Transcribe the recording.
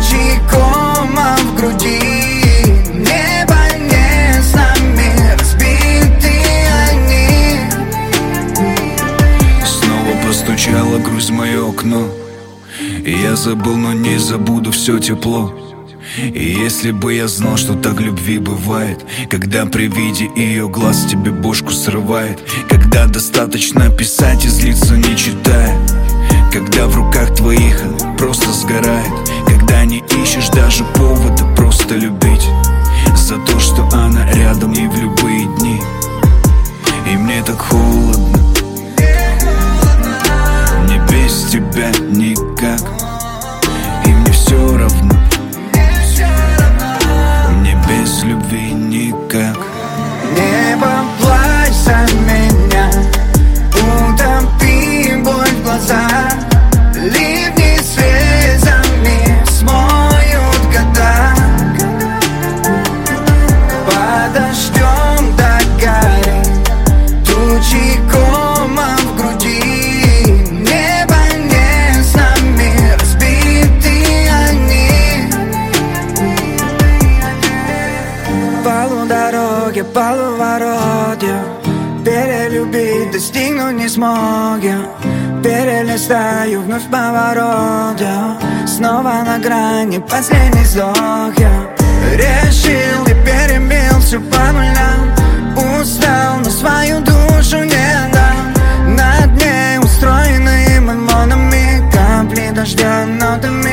тучи кома в груди. Небо не с нами, разбиты они. Снова постучала грусть в мое окно, и я забыл, но не забуду все тепло. И если бы я знал, что так любви бывает, когда при виде ее глаз тебе бошку срывает, когда достаточно писать и злиться не читая, когда в руках твоих она просто сгорает, когда не ищешь даже повода просто любить, за то, что она рядом и в любые дни. И мне так холодно, мне без тебя никак. И мне все равно, мне без любви никак. Небо, плачь за меня, утопи боль в глазах. Ливни слезами смоют года. Под дождем догорит тучи кома в груди. Небо не с нами, разбиты они. Полудороги, полуворотья, перелюбить достигнуть не смог я. Перелистаю вновь поворот я. Снова на грани, последний вздох я. Решил и перебил все по нулям. Устал, но свою душу не дам. На дне устроены мормонами капли дождя нотами.